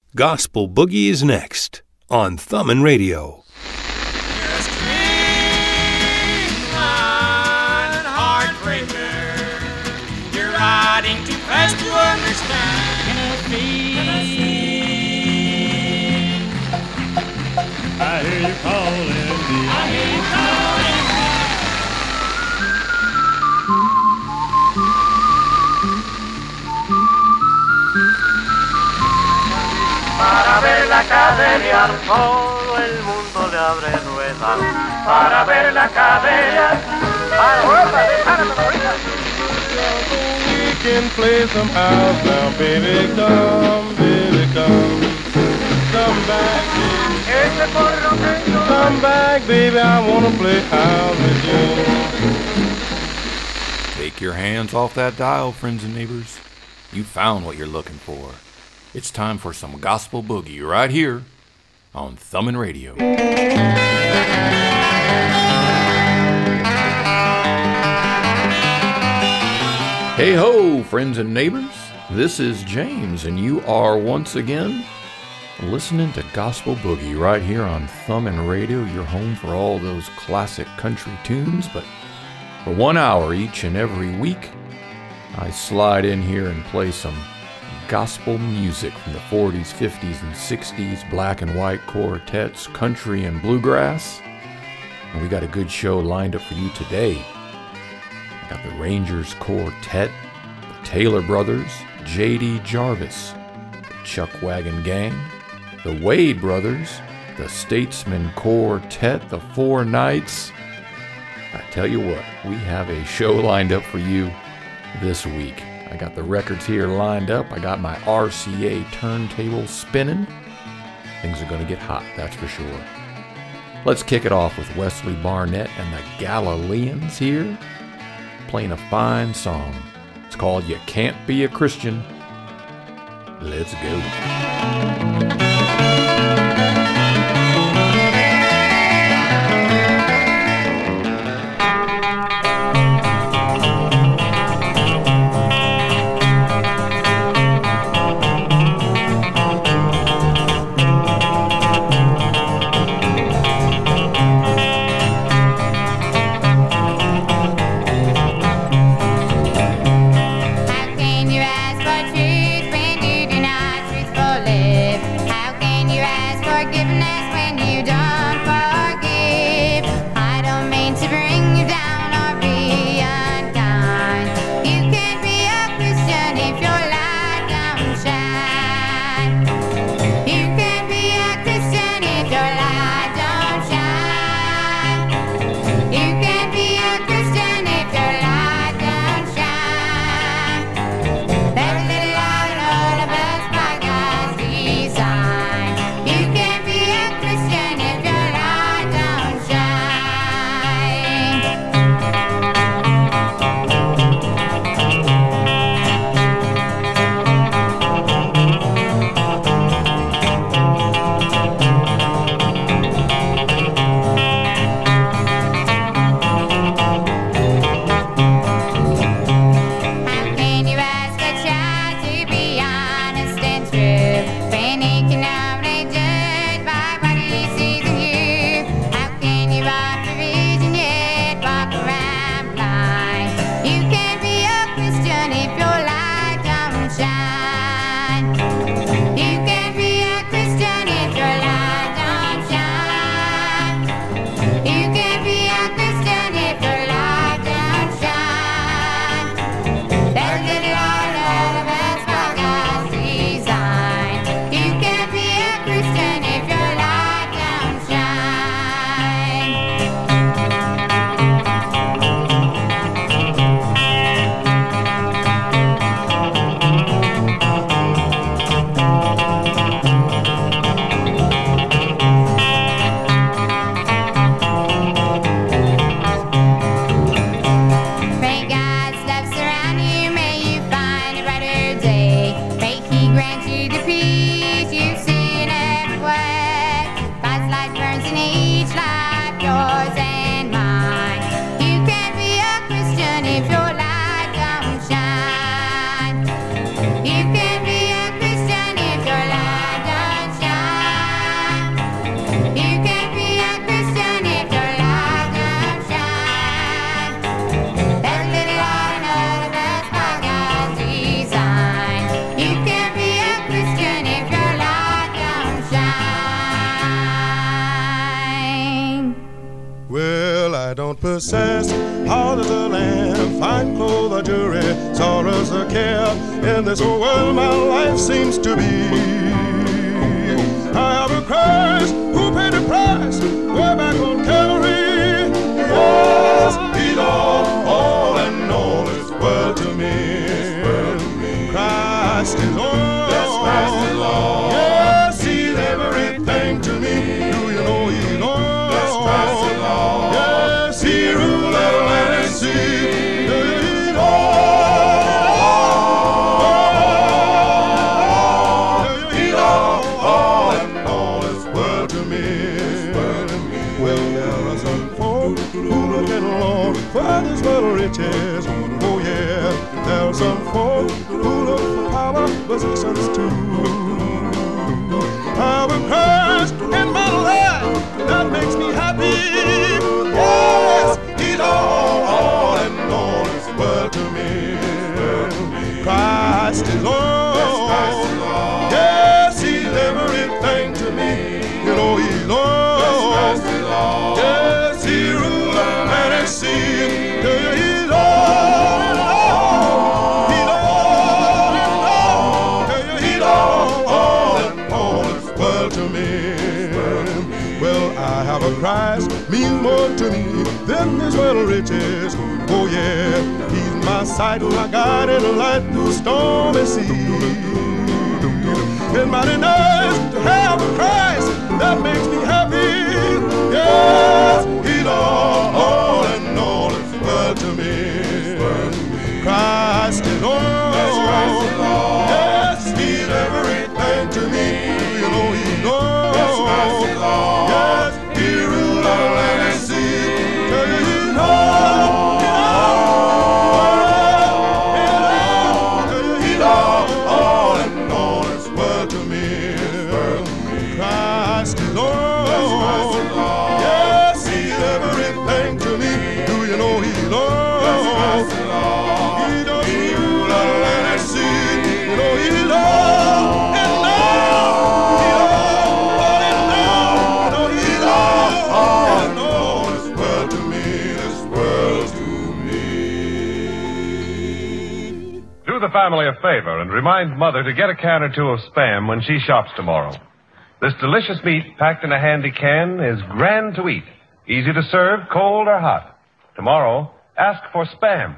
Gospel Boogie is next on Thummin' Radio. You're a streamline heartbreaker. You're riding too fast to understand. Tennessee. I hear you calling me. I hear you calling. Para ver la Academia, todo el mundo le abre rueda. Para ver la Academia, We can play some house now, baby. Come, baby, come. Come back, baby. Come back, baby. I wanna play house with you. Take your hands off that dial, friends and neighbors. You found what you're looking for. It's time for some gospel boogie right here on Thummin' Radio. Hey ho, friends and neighbors. This is James, and you are once again listening to Gospel Boogie right here on Thummin' Radio, your home for all those classic country tunes. But for 1 hour each and every week, I slide in here and play some gospel music from the 40s, 50s, and 60s, black and white quartets, country and bluegrass. And we got a good show lined up for you today. I got the Rangers Quartet, the Taylor Brothers, J.D. Jarvis, the Chuck Wagon Gang, the Wade Brothers, the Statesman Quartet, the Four Knights. I tell you what, we have a show lined up for you this week. I got the records here lined up. I got my RCA turntable spinning. Things are going to get hot, that's for sure. Let's kick it off with Wesley Barnett and the Galileans here, playing a fine song. It's called You Can't Be a Christian. Let's go. success. How does a land find clothes or jewelry, sorrows or care? In this whole world my life seems to be. I have a Christ who paid the price way back on Calvary. Yes, he's all and all is world to me. Christ is all. Yes, Christ is all. Yes, he's everything to me. Do you know he's all? Yes, Christ is all. Yes, he rules the land and sea. Do you know he's all and all is world to me. Well, there are some folk who look at Lord for this little riches. Oh yeah, there are some folk who look for power, positions too. I have a Christ in my life that makes me happy. Yes, he's all and all is world to me. Christ is all. Yes, he's everything to me. You know he's all. Yes, he rules the land and sea. He's all and all. He's all and all. He's all and all is world to me. Well, I have a Christ means more to me than this world of riches. Oh yeah, he's my sight, my guide, and a light through stormy sea. It's mighty nice to have a Christ that makes me happy. Yes, he's all and all is world to me. Christ is all. Yes, he's everything to me. You know he's all. Yes, he rules our land and sea. He's all. He's all and all is world to me. Christ is all. Yes, he's everything to me. Do you know he's all? He does rule our land and sea. You know he's all and all. He's all and all. No, he's all and all. This world to me. This world to me. Do the family a favor and remind Mother to get a can or two of Spam when she shops tomorrow. This delicious meat packed in a handy can is grand to eat, easy to serve, cold or hot. Tomorrow, ask for Spam.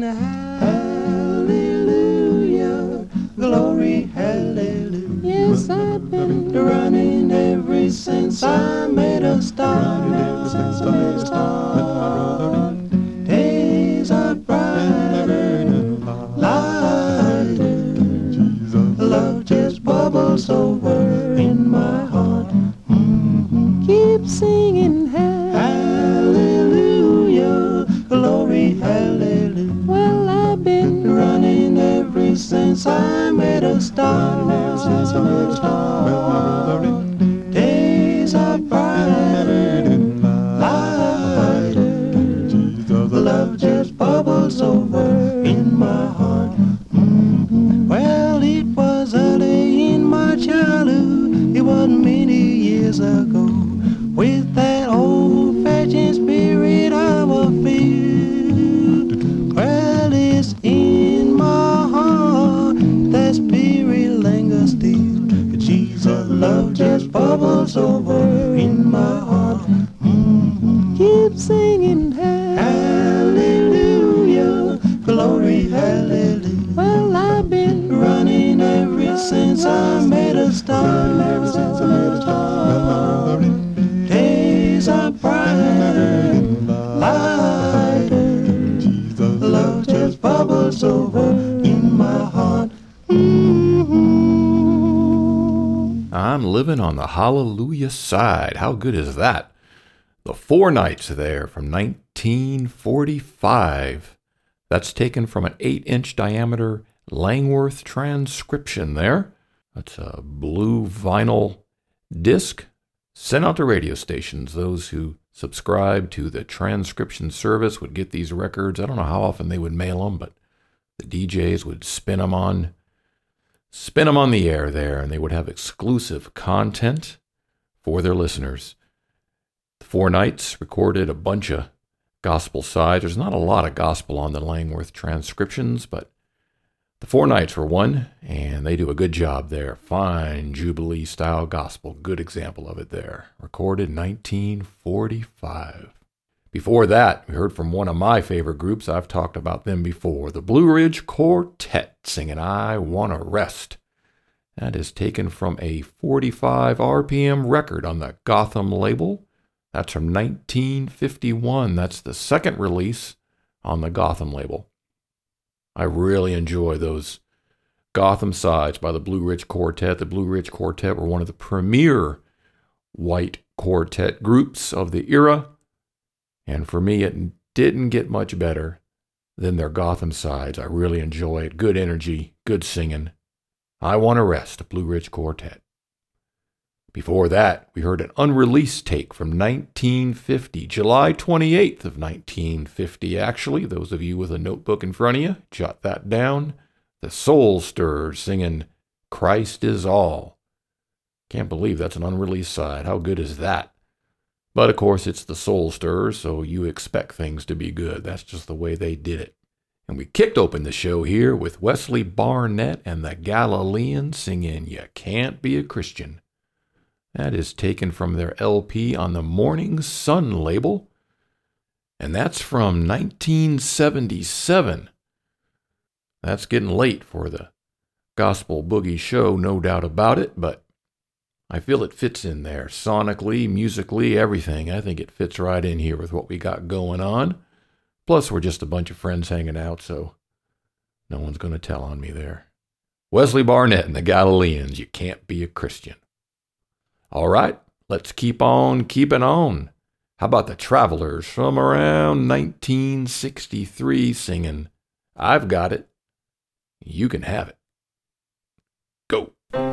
hallelujah, glory, hallelujah. Yes, I've been running ever since I made a start. Days are brighter, lighter. Love just bubbles over in my heart. Keep singing hallelujah, glory, hallelujah. Well, I've been running ever since I made a start. Days are brighter, lighter. Love just bubbles over in my heart. Well, it was early in my childhood, it was many years ago, with that old-fashioned spirit of a field. Well, it's in my heart, that spirit lingers still. Jesus' love just bubbles over in my heart. Keep singing hallelujah, glory, hallelujah. Well, I've been running ever since I made a start. Days are brighter, lighter. Love just bubbles over in my heart. I'm living on the hallelujah side. How good is that? The Four Nights there from 1945. That's taken from an 8-inch diameter Langworth transcription there. That's a blue vinyl disc sent out to radio stations. Those who subscribe to the transcription service would get these records. I don't know how often they would mail them, but the DJs would spin them on the air there, and they would have exclusive content for their listeners. The Four Nights recorded a bunch of gospel sides. There's not a lot of gospel on the Langworth transcriptions, but the Four Nights were one, and they do a good job there. Fine Jubilee-style gospel. Good example of it there. Recorded 1945. Before that, we heard from one of my favorite groups. I've talked about them before. The Blue Ridge Quartet singing I Wanna Rest. That is taken from a 45 RPM record on the Gotham label. That's from 1951. That's the second release on the Gotham label. I really enjoy those Gotham sides by the Blue Ridge Quartet. The Blue Ridge Quartet were one of the premier white quartet groups of the era. And for me, it didn't get much better than their Gotham sides. I really enjoy it. Good energy, good singing. I Wanna Rest, Blue Ridge Quartet. Before that, we heard an unreleased take from 1950, July 28th of 1950, actually. Those of you with a notebook in front of you, jot that down. The Soul Stirrers singing Christ is All. Can't believe that's an unreleased side. How good is that? But of course, it's the Soul Stirrers, so you expect things to be good. That's just the way they did it. And we kicked open the show here with Wesley Barnett and the Galileans singing You Can't Be a Christian. That is taken from their LP on the Morning Sun label, and that's from 1977. That's getting late for the Gospel Boogie show, no doubt about it, but I feel it fits in there sonically, musically, everything. I think it fits right in here with what we got going on. Plus, we're just a bunch of friends hanging out, so no one's going to tell on me there. Wesley Barnett and the Galileans, You Can't Be a Christian. All right, let's keep on keeping on. How about the Travelers from around 1963 singing I've Got It, You Can Have It. Go.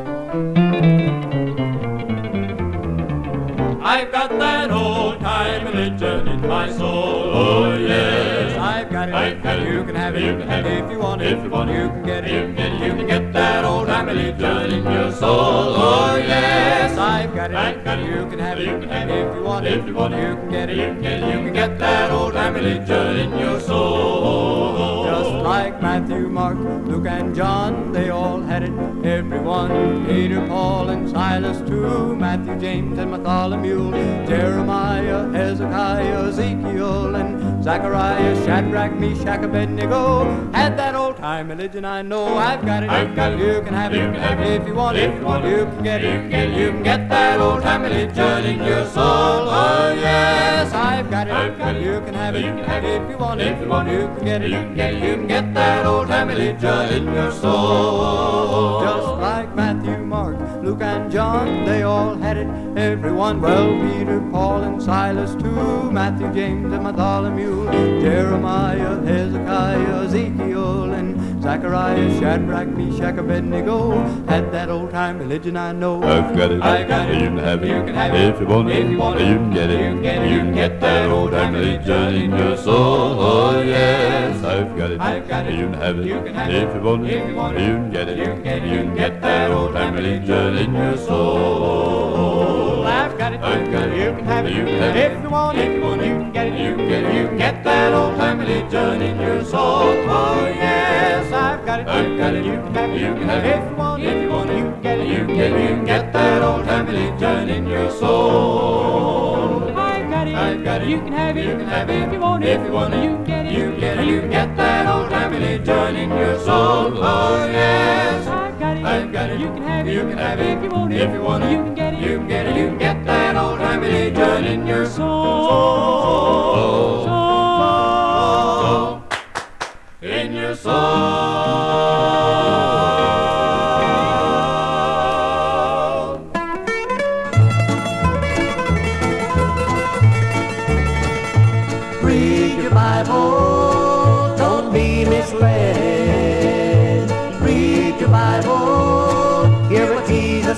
I've got that old-time religion in my soul, oh yes. I've got it, you can have it, if you want it, you can get it, you can get that old-time religion in your soul, oh yes. I've got it, you can have it, if you want it, you can get it, you can get that old-time religion in your soul. Just like Matthew, Mark, Luke, and John, they all had it, everyone. Peter, Paul, and Silas too, Matthew, James, and Bartholomew, Jeremiah, Hezekiah, Ezekiel, and Zachariah, Shadrach, Meshach, Abednego had that old-time religion. I know I've got it. You can have it. If you want it, you can get it. You can get that old-time religion in your soul. Oh yes, I've got it. You can have it. If you want it, you can get it. You can get that old-time religion in your soul. Just like Matthew, Mark, Luke, and John, they all had it. Everyone, well, Peter, Paul, and Silas too. Matthew, James, and Bartholomew, Jeremiah, Hezekiah, Ezekiel, and Zachariah, Shadrach, Meshach, Abednego had that old-time religion. I know I've got it. I got it. You can have it. You can have it. If you want it, you can get it. You can get that old-time religion in your soul. Oh yes, I've got it. You can have it. If you want it, you can get it. You can get that old-time religion in your soul. I've got it. I've got it. You can have it. You can have it. If you want it, you can get it. You can get that old-time religion in your soul. Oh yes, I've got it. I've got it. You can have it. You can have it. If you want it, you can get it. You can get that old-time religion in your soul. I've got it. I've got it. You can have it. You can have it. If you want it, If you want it, you can get it. you can You can get that old-time religion in your soul. Oh yes, I've got it. I've got it. You can have it. You can have it. If you want it, If you want it, you can get it. you can get it. You can get that old-time religion in your soul. In your soul. Read your Bible, don't be misled. Read your Bible, hear what Jesus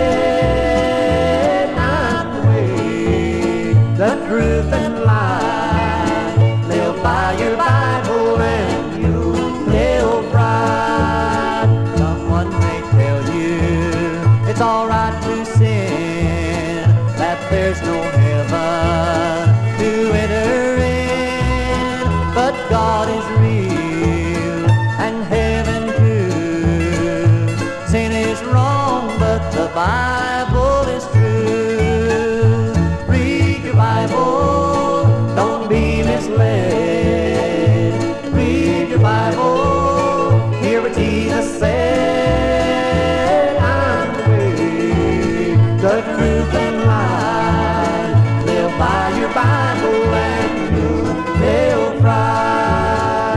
said. I'm the way, the truth and life. Live by your Bible and you'll live right. Someone may tell you it's all right to sin, that there's no heaven to enter in, but God is real and heaven too. Sin is wrong, but the Bible is true. Read your Bible, don't be misled. Read your Bible, hear what Jesus said. I'm the way, the truth and life. Live by your Bible and you'll live right.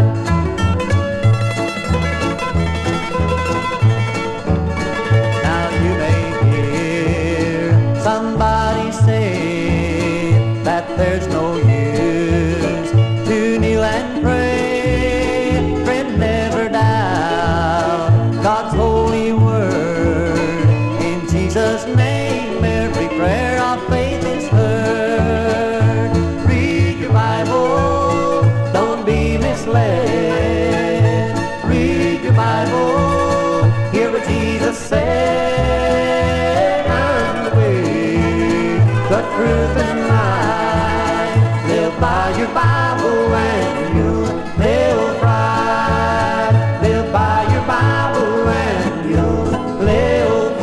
Now you may hear somebody say that there's no use to kneel and pray. Friend, never doubt God's holy word. In Jesus' name, every prayer of faith is heard. Read your Bible, don't be misled. Read your Bible, hear what Jesus said. I'm the way, the truth and life. Live by your Bible and you'll live right. Live by your Bible and you'll live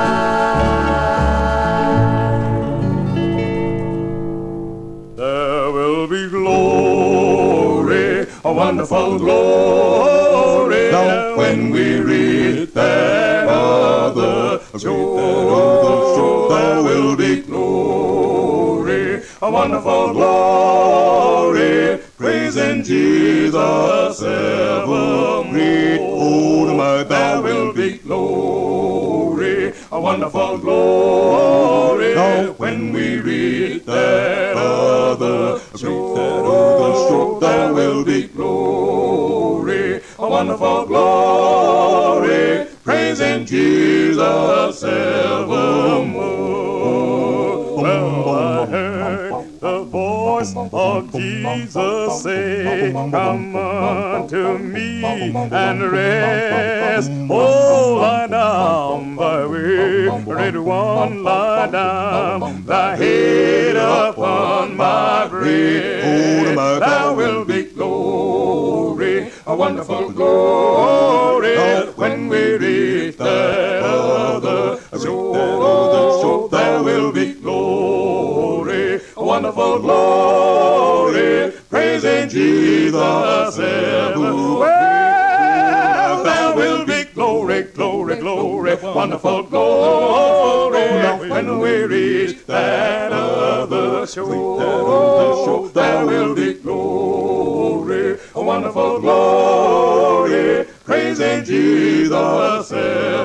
right. There will be glory, a wonderful glory, when we read that other shore. There will be glory, a wonderful glory, praising Jesus evermore. Oh, my, there will be glory, a wonderful glory, when we read that other shore. There will be glory, a wonderful glory, praising Jesus evermore. Well, I heard the voice of Jesus say, come unto me and rest. Oh, lie down thy weary one, lie down thy head upon my breast. There will be glory, a wonderful glory, when we reach that other shore. There will be glory, a wonderful glory, praise praising Jesus evermore. There will be glory, glory, glory, wonderful glory when we reach that other shore. There will be glory, wonderful glory, praising Jesus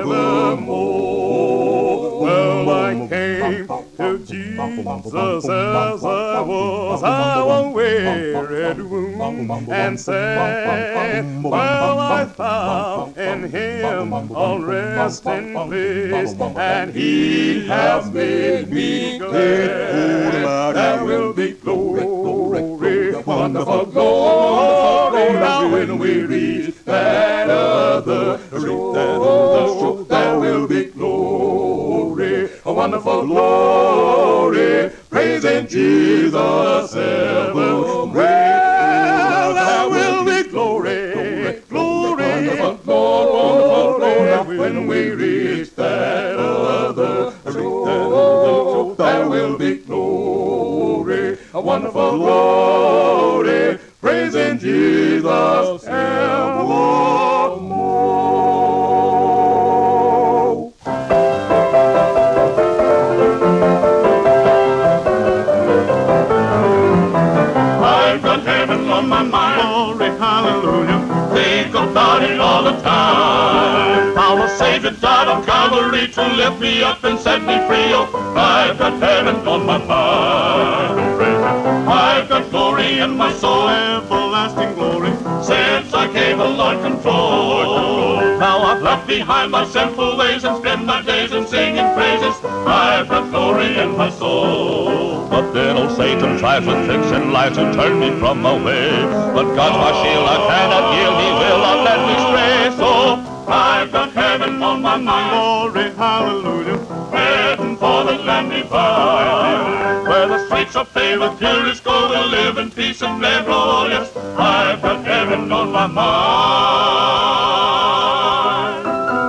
evermore. Well, I came to Jesus as I was, I won't wear it wound and sad. Well, I found in Him a resting place, and He has made me glad. There will be glory, wonderful glory, now when we reach that other shore. There will be glory, a wonderful glory, praising Jesus evermore. There will be glory, glory, wonderful glory, when we reach that other shore. There will be glory, a wonderful glory, praising Jesus evermore. I've got heaven on my mind, glory, hallelujah, think about it all the time. How the Savior died on Calvary to lift me up and set me free. Oh, I've got heaven on my mind. I've got glory in my soul, everlasting glory, since I gave the Lord control. Now I've left behind my sinful ways and spent my days in singing praises. I've got glory in my soul. But then old Satan tries with tricks and lies to turn me from my way. But God's my shield, I cannot yield, He will not let me stray. So I've got heaven on my mind, glory, hallelujah, heading for the land divine, where the streets of favor, purest gold, will live in peace and never. Oh yes, I've got heaven on my mind.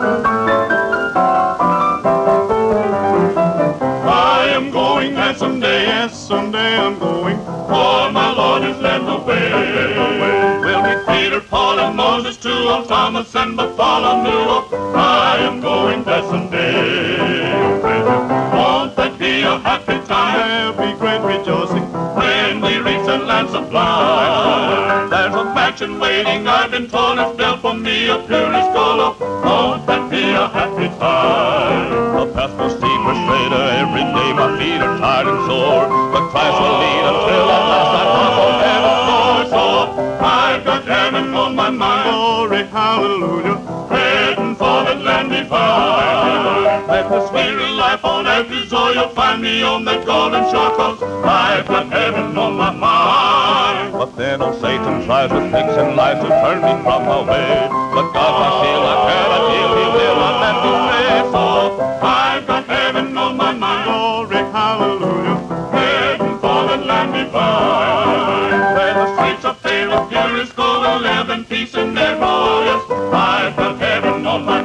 I am going, and someday, yes, someday I'm going, for my Lord has led the way. We'll meet Peter, Paul, and Moses too, old Thomas and Bartholomew. I am going there someday. Won't that be a happy time? There'll be great rejoicing when we reach the land sublime. There's a mansion waiting, I've been told, it's built for me of purest gold. Won't that be a happy time? The path will steeper, straighter, every day my feet are tired and sore, but Christ will lead until at last I come from heaven's door. So I've got heaven on my mind, glory, hallelujah, heading for the land divine. Let the spirit life on earth is all, you'll find me on that golden shore, 'cause I've got heaven on my mind. But then old Satan tries with tricks and lies to turn me from my way. But God's my shield, I cannot yield, He will not let me stray. So I've got heaven on my mind, glory, hallelujah, heading for the land divine, where the streets of favor, purest gold, will live in peace and never. Oh yes, I've got heaven on my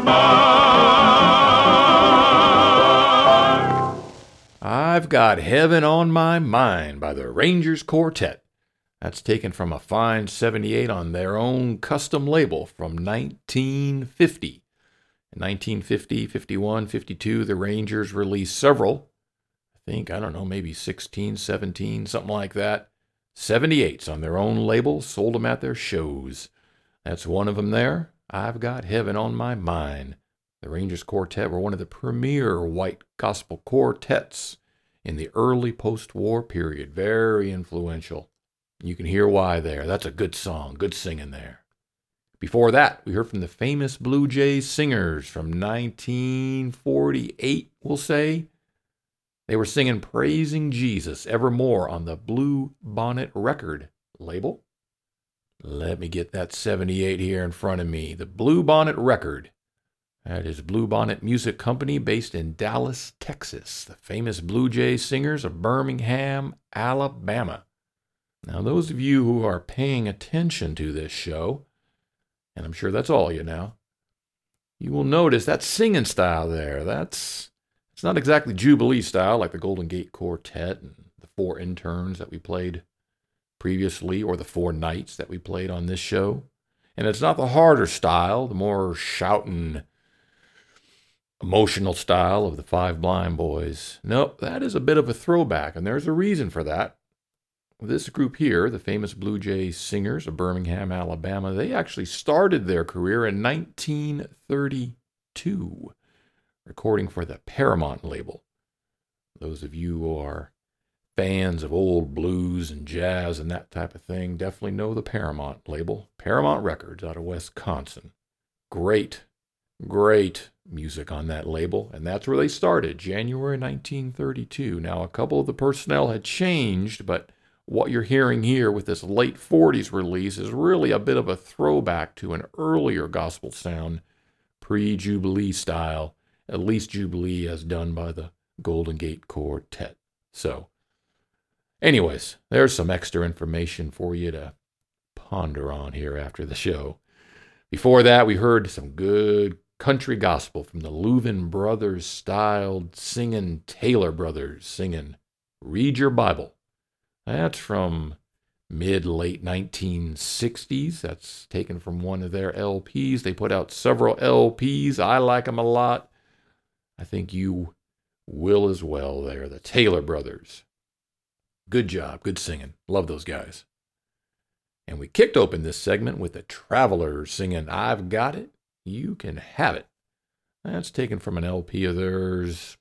mind. I've Got Heaven on My Mind by the Rangers Quartet. That's taken from a fine 78 on their own custom label from 1950. In 1950, 51, 52, the Rangers released several. I think, maybe 16, 17, something like that. 78s on their own label, sold them at their shows. That's one of them there. I've Got Heaven on My Mind. The Rangers Quartet were one of the premier white gospel quartets in the early post-war period. Very influential. You can hear why there. That's a good song, good singing there. Before that, we heard from the famous Blue Jays Singers from 1948, we'll say. They were singing Praising Jesus Evermore on the Blue Bonnet Record label. Let me get that 78 here in front of me. The Blue Bonnet Record. That is Blue Bonnet Music Company based in Dallas, Texas. The famous Blue Jays Singers of Birmingham, Alabama. Now, those of you who are paying attention to this show, and I'm sure that's all of you now, you will notice that singing style there. It's not exactly Jubilee style like the Golden Gate Quartet and the Four Interns that we played previously, or the 4 nights that we played on this show. And it's not the harder style, the more shouting, emotional style of the 5 Blind Boys. No, that is a bit of a throwback, and there's a reason for that. This group here, the famous Blue Jay Singers of Birmingham, Alabama, they actually started their career in 1932, recording for the Paramount label. Those of you who are fans of old blues and jazz and that type of thing definitely know the Paramount label. Paramount Records out of Wisconsin. Great music on that label, and that's where they started, January 1932. Now, a couple of the personnel had changed, but what you're hearing here with this late 40s release is really a bit of a throwback to an earlier gospel sound, pre-Jubilee style, at least Jubilee as done by the Golden Gate Quartet. So, anyways, there's some extra information for you to ponder on here after the show. Before that, we heard some good country gospel from the Louvin Brothers styled singing Taylor Brothers singing Read Your Bible. That's from mid-late 1960s. That's taken from one of their LPs. They put out several LPs. I like them a lot. I think you will as well. They're the Taylor Brothers. Good job. Good singing. Love those guys. And we kicked open this segment with the Travelers singing I've Got It, You Can Have It. That's taken from an LP of theirs,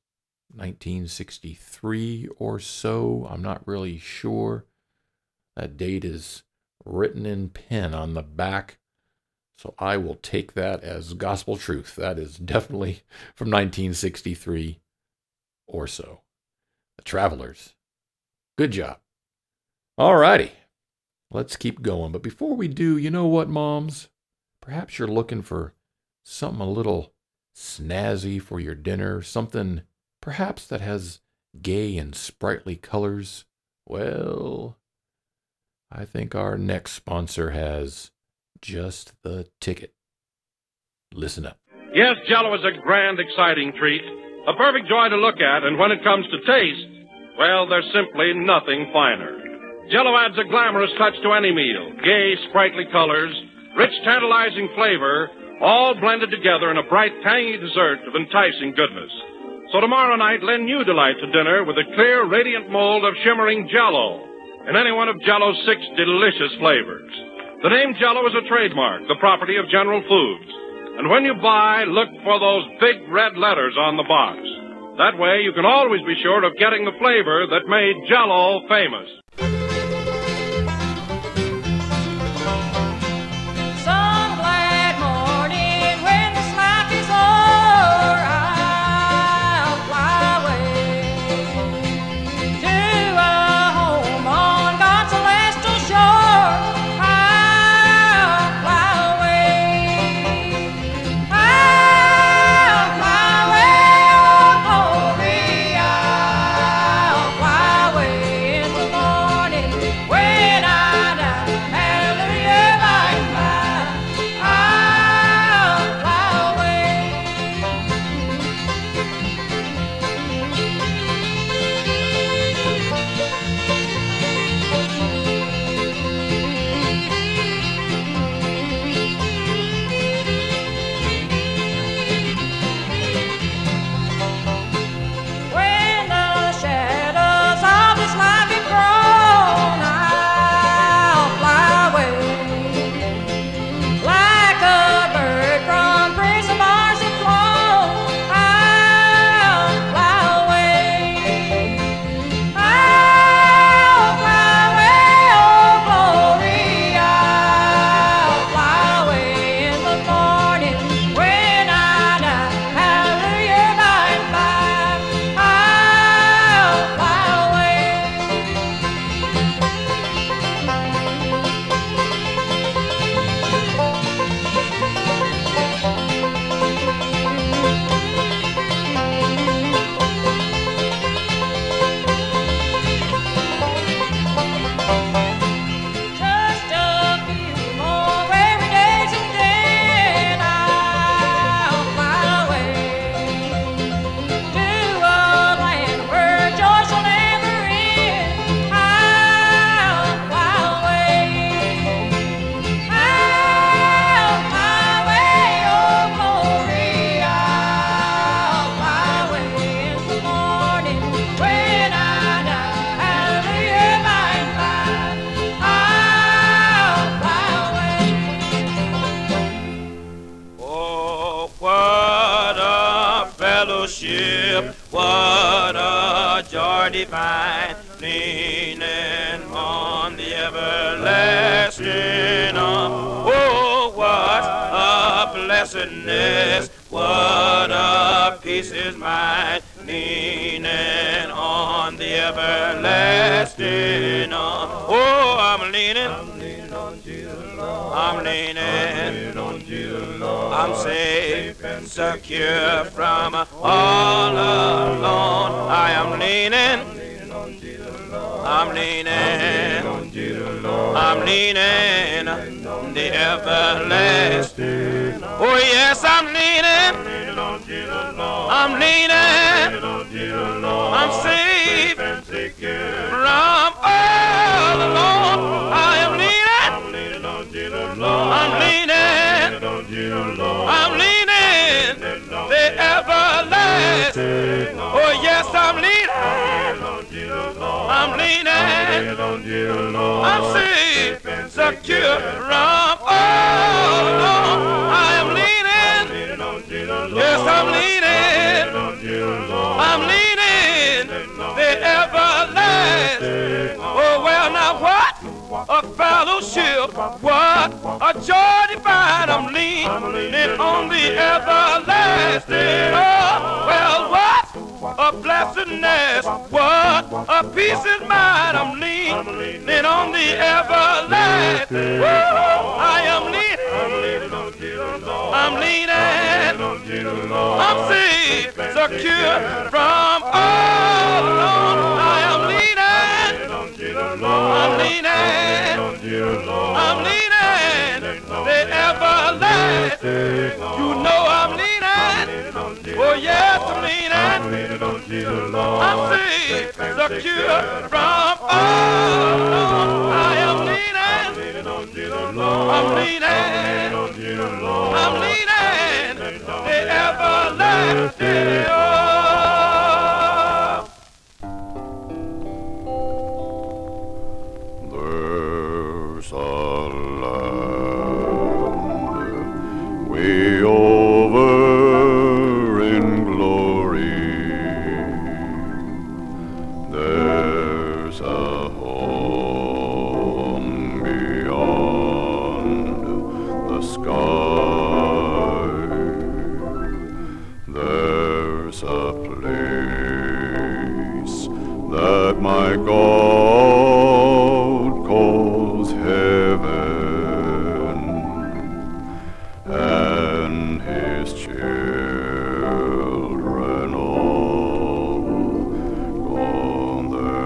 1963 or so. I'm not really sure. That date is written in pen on the back, so I will take that as gospel truth. That is definitely from 1963 or so. The Travelers. Good job. All righty. Let's keep going. But before we do, you know what, moms? Perhaps you're looking for something a little snazzy for your dinner, something perhaps that has gay and sprightly colors. Well, I think our next sponsor has just the ticket. Listen up. Yes, Jell-O is a grand, exciting treat, a perfect joy to look at, and when it comes to taste, well, there's simply nothing finer. Jell-O adds a glamorous touch to any meal. Gay, sprightly colors, rich, tantalizing flavor, all blended together in a bright, tangy dessert of enticing goodness. So tomorrow night, lend new delight to dinner with a clear, radiant mold of shimmering Jell-O in any one of Jell-O's 6 delicious flavors. The name Jell-O is a trademark, the property of General Foods. And when you buy, look for those big red letters on the box. That way, you can always be sure of getting the flavor that made Jell-O famous. Fly away in the morning. divine, leaning on the everlasting arm. Oh, what a blessedness, what a peace is mine, leaning on the everlasting arm. Oh, I'm leaning on Jesus, Lord. I'm leaning on Jesus, Lord. I'm safe and secure from all alone. I am leaning on Jesus, Lord. I'm leaning on Jesus, Lord. I'm leaning on the everlasting. Oh yes, I'm leaning on Jesus, Lord. I'm leaning on Jesus, Lord. I'm safe and secure from all alone. I am leaning on Jesus, Lord. I'm leaning on Jesus, Lord. I'm leaning the everlasting. Oh yes, I'm leaning on Jesus, Lord. I'm leaning on Jesus, Lord. I'm safe and secure from all alone. I am leaning on Jesus, Lord. Yes, I'm leaning on Jesus, Lord. I'm leaning the everlasting. Oh well, now what? A fellowship, what a joy divine. I'm leaning on the everlasting. Oh, well, what a blessedness, what a peace is mine. I'm leaning on the everlasting. Woo, I am leaning on Jesus, Lord. I'm leaning on Jesus, Lord. I'm safe, secure from all alone. I am leaning on Jesus, Lord. I'm leaning on Jesus, Lord. I'm leaning the everlasting. You know I'm leaning. Oh yes, I'm leaning on Jesus, Lord. I'm safe, secure from all alone. I am leaning on Jesus, Lord. I'm leaning on Jesus, Lord. I'm leaning the everlasting. There's a land way over in glory. There's a home beyond the sky. There's a place that my God calls heaven, and his children all gone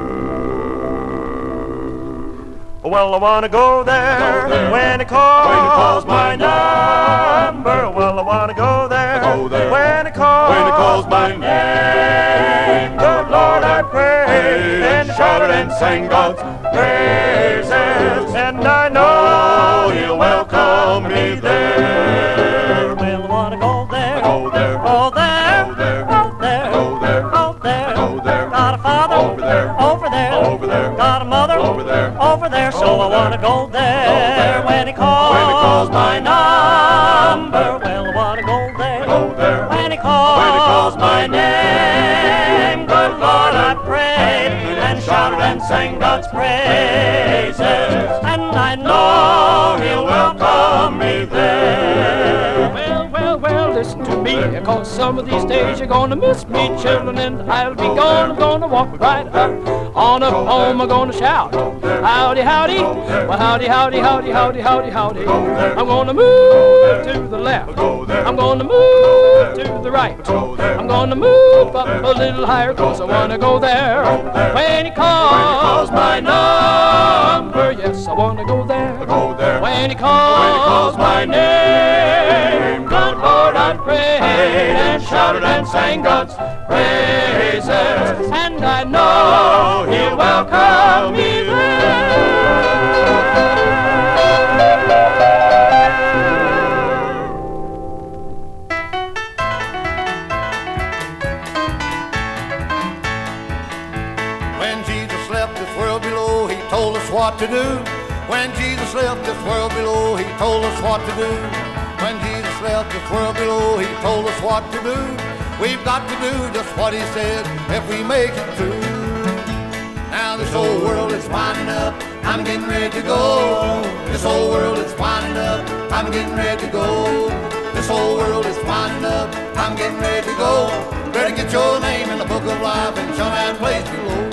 there. Well, I want to go there, when he calls my number. Well, I want to go there, when he calls my name. Good Lord, I pray and shout and sing God's praises, and I know he'll welcome me there. Well, I want to go there, go there, go there, go there, go there, go there, go there, go there. Got a father over there, over there, over there. Got a mother over there, over there. So I want to go there, when he calls my number. Well, I want to go there, when he calls my name. Good Lord, I prayed and shouted and sang God's praises, and I know he'll welcome me there. Well, listen to me, cause some of these days you're gonna miss me, children, and I'll be gone. I'm gonna walk right up on up home. I'm gonna shout, howdy, howdy, well, howdy, howdy, howdy, howdy, howdy, howdy. I'm gonna move to the left, I'm gonna move to the right, I'm gonna move up a little higher, cause I wanna go there when he calls my number. Yes, I wanna go there when he calls my name. Good Lord, I prayed and shouted and sang God's praises, and I know he'll welcome me When Jesus left this world below, he told us what to do. When Jesus left this world below, he told us what to do. When Jesus left this world below, he told us what to do. We've got to do just what he said if we make it through. Now this old world is winding up, I'm getting ready to go. This old world is winding up, I'm getting ready to go. This whole world is winding up, I'm getting ready to go. Better get your name in the book of life and shun that place below.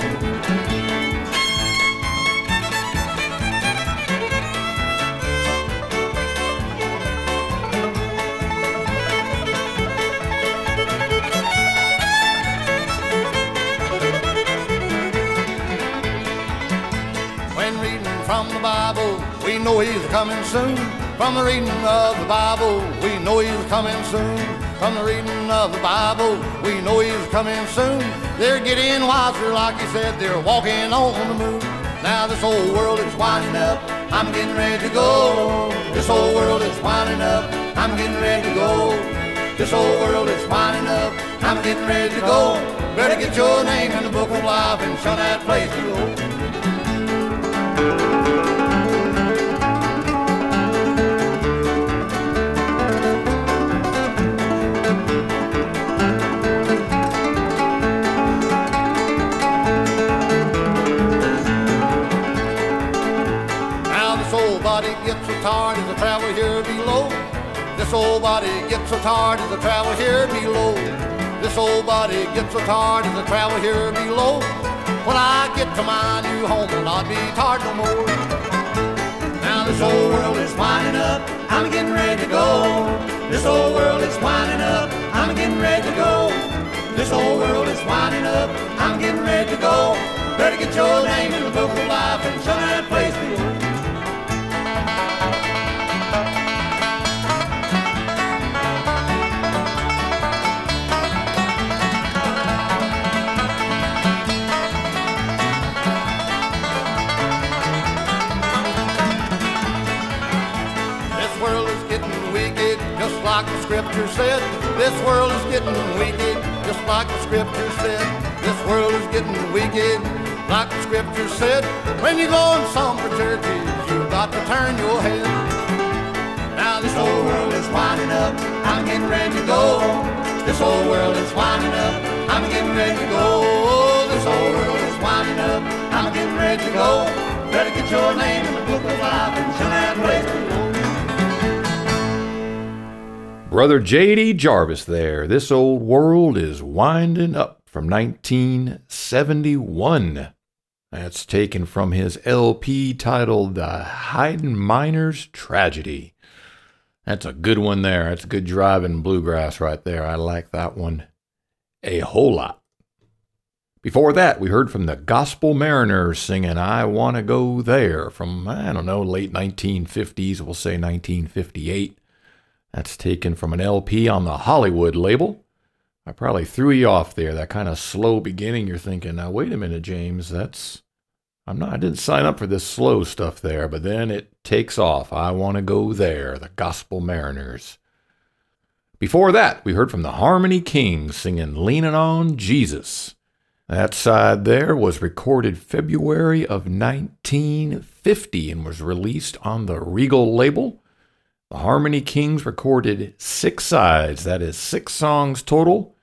When reading from the Bible, we know he's coming soon. From the reading of the Bible, we know he's coming soon. From the reading of the Bible, we know he's coming soon. They're getting wiser, like he said, they're walking on the moon. Now this old world is winding up, I'm getting ready to go. This old world is winding up, I'm getting ready to go. This old world is winding up, I'm getting ready to go. Better get your name in the book of life and shun that place below. Gets so tired as a travel here below. This old body gets so tired as a travel here below. This old body gets so tired as a travel here below. When I get to my new home, I'll not be tired no more. Now this old world is winding up, I'm getting ready to go. This old world is winding up, I'm getting ready to go. This old world is winding up, I'm getting ready to go. Better get your name in the book of life and shun that place below. Like the scripture said, this world is getting wicked, just like the scripture said. This world is getting wicked, like the scripture said. When you go in some churches, you've got to turn your head. Now this whole world is winding up, I'm getting ready to go. This whole world is winding up, I'm getting ready to go. This whole world is winding up, I'm getting ready to go. Better get your name in the book of life and shun that place below. Brother J.D. Jarvis there. This old world is winding up from 1971. That's taken from his LP titled The Haydn Miner's Tragedy. That's a good one there. That's good driving bluegrass right there. I like that one a whole lot. Before that, we heard from the Gospel Mariners singing I Want to Go There from, late 1950s. We'll say 1958. That's taken from an LP on the Hollywood label. I probably threw you off there, that kind of slow beginning. You're thinking, now wait a minute, James, I didn't sign up for this slow stuff there, but then it takes off. I Want to Go There, the Gospel Mariners. Before that, we heard from the Harmony Kings singing Leaning on Jesus. That side there was recorded February of 1950 and was released on the Regal label. The Harmony Kings recorded 6 sides, that is 6 songs total,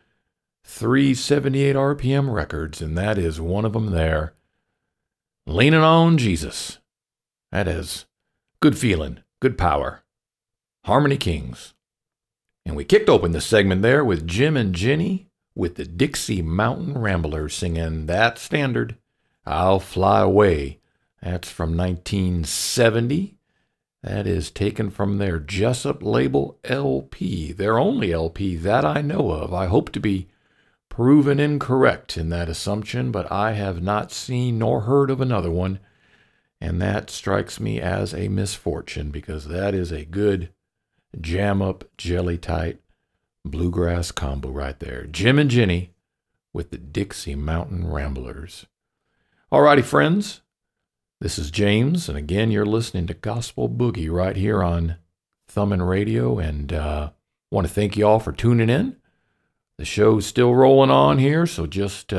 378 RPM records, and that is one of them there. Leaning on Jesus. That is good feeling, good power. Harmony Kings. And we kicked open the segment there with Jim and Jenny with the Dixie Mountain Ramblers singing that standard, I'll Fly Away. That's from 1970. That is taken from their Jessup label LP, their only LP that I know of. I hope to be proven incorrect in that assumption, but I have not seen nor heard of another one, and that strikes me as a misfortune because that is a good jam-up, jelly-tight bluegrass combo right there. Jim and Jenny with the Dixie Mountain Ramblers. Alrighty, friends. This is James, and again, you're listening to Gospel Boogie right here on Thummin' Radio, and want to thank you all for tuning in. The show's still rolling on here, so just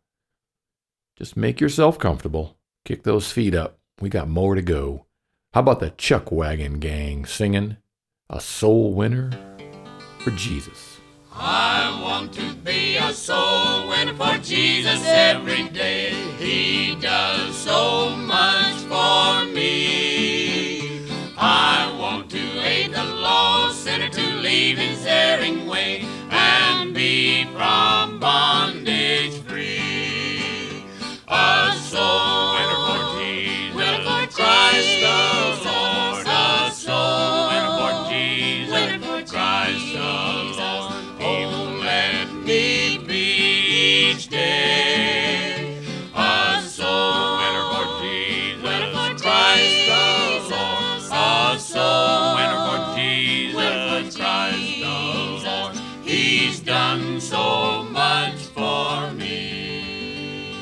make yourself comfortable. Kick those feet up. We got more to go. How about the Chuck Wagon Gang singing A Soul Winner for Jesus? I want to be a soul winner for Jesus every day. He does so much for me. I want to aid the lost sinner to leave his erring way and be from bondage free. A soul winner for Jesus, winner for Christ the Lord. A soul winner for Jesus, winner for Christ the Lord. He will let me be each day. A soul winner for Jesus, winner for Christ the Lord. A soul winner for Jesus, winner for Christ the Lord. He's done so much for me.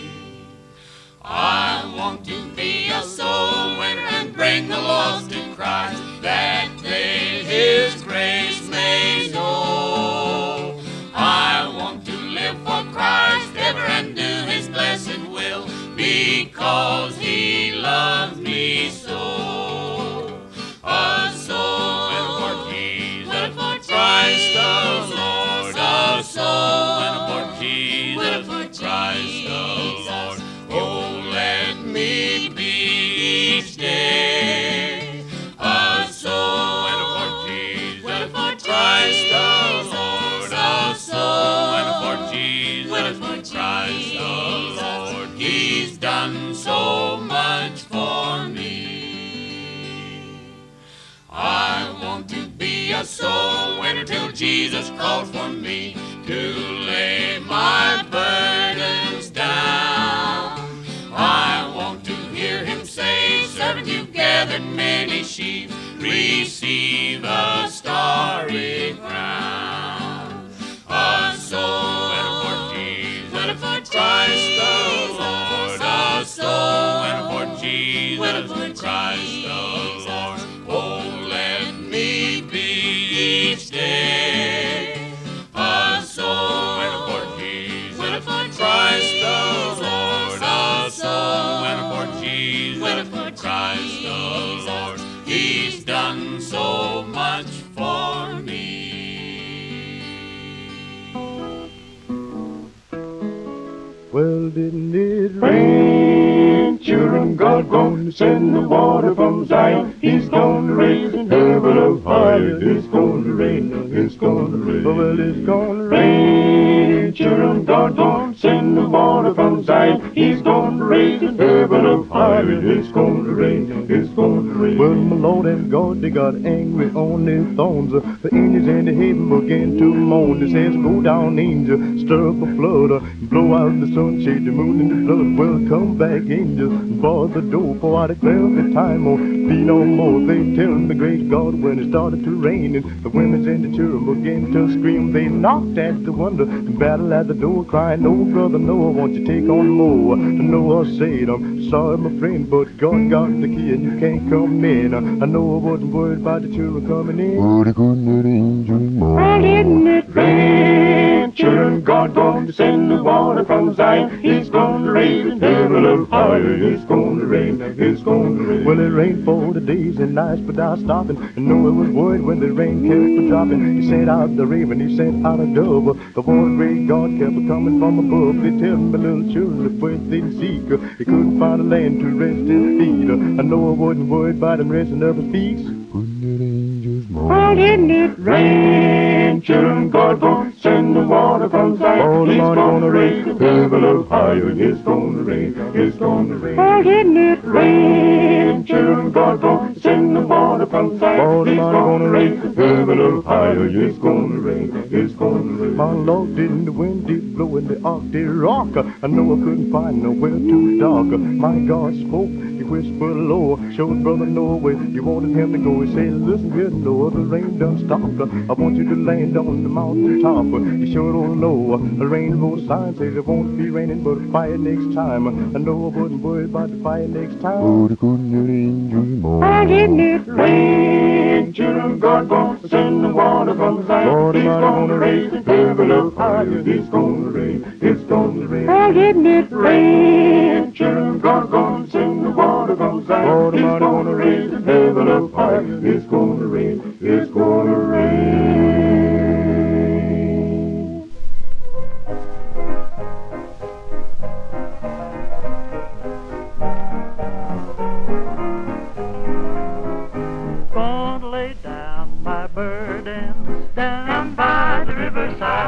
I want to be a soul winner and bring the lost to Christ, that they His grace may know. I want to live for Christ ever and do His blessed will, because He loves me so. A soul winner for Jesus, winner for Christ the Lord. A soul winner for Jesus, winner for Christ the Lord. Oh, let me be each day. A soul winner for Jesus, winner for Christ the Lord. A soul winner for Jesus, winner for Christ the Lord. He's done so much for me. I want to be a soul winner till Jesus calls for me to lay my burdens down. I want to hear Him say, servant, you've gathered many sheep, receive a starry crown. A soul winner for Jesus, winner for Christ the Lord. A soul winner for Jesus, winner for Christ the Lord. Oh, let me be each day. A soul winner for Jesus, winner for Christ the Lord. A soul winner for Jesus, winner for Christ the Lord. He's done so much for me. Well, didn't it rain? Children, God gonna send the water from Zion. He's gonna raise in heaven up higher. It's gonna rain, it's gonna rain. Well, it's gonna rain. Children, God gonna send the water from Zion. He's gonna raise in heaven up higher. It's gonna rain, it's gonna rain. Well, my Lord and God, they got angry on their thrones. The angels in the heaven began to moan. They says, go down, angel, stir up a flood, blow out the sun, shade the moon in the blood. Well, come back, angels, bar the door, for I declare the time won't be no more. They tell me, great God, when it started to rain, and the women and the children began to scream. They knocked at the window and battled at the door, crying, no, brother Noah, won't you take on more? Noah said, I'm sorry, my friend, but God got the key and you can't come in. I know I wasn't worried about the children coming in. Oh, they couldn't let angels more. Why didn't it rain? Children, God gonna send the water from Zion. He's gonna raise in heaven up higher. It's gonna rain, it's gonna rain. Well, it rained for the days and nights without stopping, and Noah was worried when the rain kept dropping. He sent out the raven, he sent out a dove. The one great God kept coming from above. They tell me, little children, the first they'd seek, he couldn't find a land to rest his feet. And Noah wasn't worried about him resting up his feet. Couldn't let angels more. Why didn't it rain? Children, God gonna send the water from Zion. He's gonna raise heaven up higher. It's gonna rain, it's gonna rain. Why didn't it rain? Children, God gonna send the water from Zion. He's gonna raise heaven up higher. It's gonna rain, it's gonna rain. My Lord, didn't the wind did blow in the ark did rock? I know I couldn't find nowhere too dark. My God spoke, he whispered low, showed brother Noah where you wanted him to go. He said, listen here, Noah, the rain done stopped. I want you to land on the mountain top. He showed old Noah a rainbow sign, said it won't be raining but fire next time. And Noah wasn't worried about the fire next time. Oh, they couldn't let angels more. Why didn't it rain? Children, God gonna send the water from Zion. Lord, he's gonna raise the heaven up higher. It's gonna rain, it's gonna rain. Why didn't it rain? Children, God gonna send the water from Zion. Lord, he's gonna raise the heaven up higher. It's gonna rain, it's gonna rain.